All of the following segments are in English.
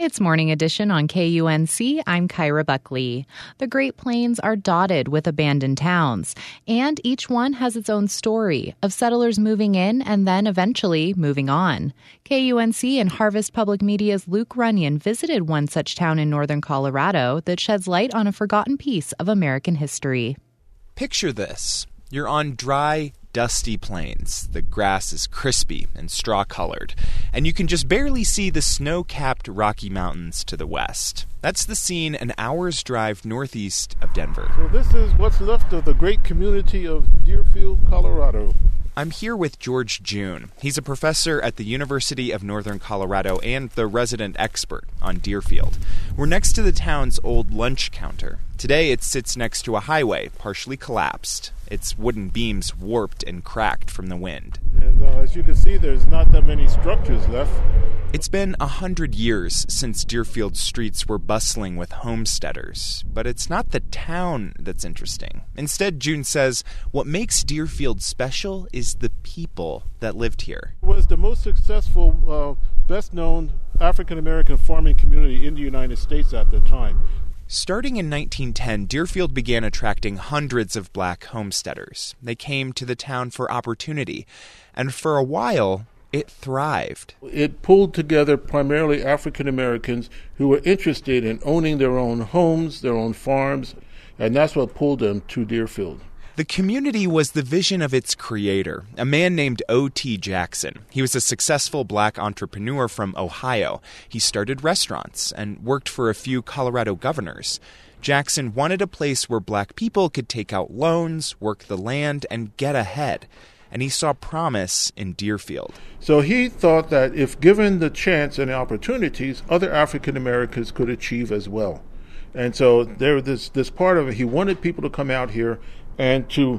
It's Morning Edition on KUNC. I'm Kyra Buckley. The Great Plains are dotted with abandoned towns, and each one has its own story of settlers moving in and then eventually moving on. KUNC and Harvest Public Media's Luke Runyon visited one such town in northern Colorado that sheds light on a forgotten piece of American history. Picture this. You're on dry, dusty plains. The grass is crispy and straw-colored, and you can just barely see the snow-capped Rocky Mountains to the west. That's the scene an hour's drive northeast of Denver. So this is what's left of the great community of Deerfield, Colorado. I'm here with George June. He's a professor at the University of Northern Colorado and the resident expert on Deerfield. We're next to the town's old lunch counter. Today it sits next to a highway, partially collapsed. Its wooden beams warped and cracked from the wind. And as you can see, there's not that many structures left. It's been 100 years since Deerfield's streets were bustling with homesteaders, but it's not the town that's interesting. Instead, June says, what makes Deerfield special is the people that lived here. It was the most successful, best-known African-American farming community in the United States at the time. Starting in 1910, Deerfield began attracting hundreds of black homesteaders. They came to the town for opportunity, and for a while, it thrived. It pulled together primarily African Americans who were interested in owning their own homes, their own farms, and that's what pulled them to Deerfield. The community was the vision of its creator, a man named O.T. Jackson. He was a successful black entrepreneur from Ohio. He started restaurants and worked for a few Colorado governors. Jackson wanted a place where black people could take out loans, work the land, and get ahead. And he saw promise in Deerfield. So he thought that if given the chance and the opportunities, other African Americans could achieve as well. And so there was this part of it. He wanted people to come out here and to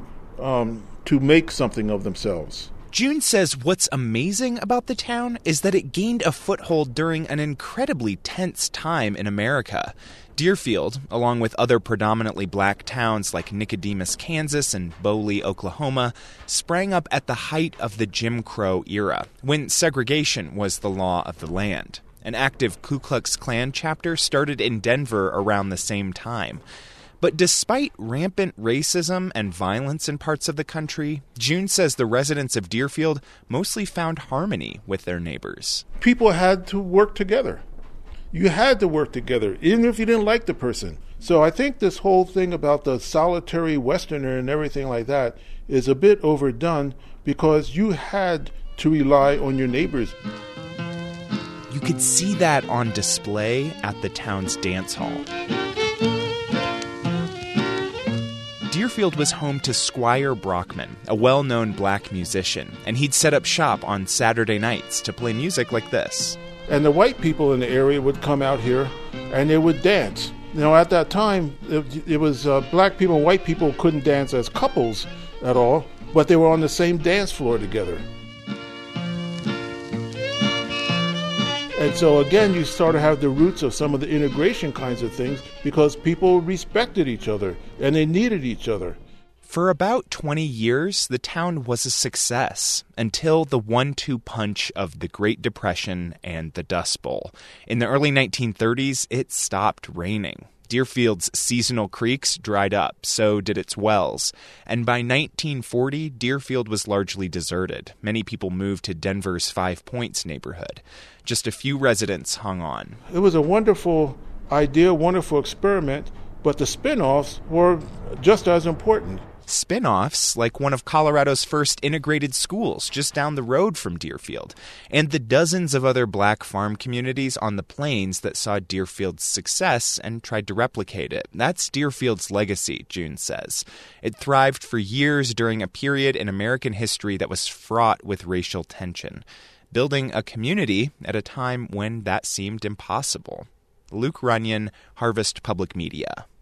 make something of themselves. June says what's amazing about the town is that it gained a foothold during an incredibly tense time in America. Deerfield, along with other predominantly black towns like Nicodemus, Kansas, and Boley, Oklahoma, sprang up at the height of the Jim Crow era, when segregation was the law of the land. An active Ku Klux Klan chapter started in Denver around the same time. But despite rampant racism and violence in parts of the country, June says the residents of Deerfield mostly found harmony with their neighbors. People had to work together. You had to work together, even if you didn't like the person. So I think this whole thing about the solitary Westerner and everything like that is a bit overdone because you had to rely on your neighbors. You could see that on display at the town's dance hall. Deerfield was home to Squire Brockman, a well-known black musician, and he'd set up shop on Saturday nights to play music like this. And the white people in the area would come out here and they would dance. You know, at that time, it was black people and white people couldn't dance as couples at all, but they were on the same dance floor together. And so again, you start to have the roots of some of the integration kinds of things because people respected each other and they needed each other. For about 20 years, the town was a success until the 1-2 punch of the Great Depression and the Dust Bowl. In the early 1930s, it stopped raining. Deerfield's seasonal creeks dried up, so did its wells. And by 1940, Deerfield was largely deserted. Many people moved to Denver's Five Points neighborhood. Just a few residents hung on. It was a wonderful idea, wonderful experiment, but the spin-offs were just as important. Spin-offs, like one of Colorado's first integrated schools just down the road from Deerfield, and the dozens of other black farm communities on the plains that saw Deerfield's success and tried to replicate it. That's Deerfield's legacy, June says. It thrived for years during a period in American history that was fraught with racial tension, building a community at a time when that seemed impossible. Luke Runyon, Harvest Public Media.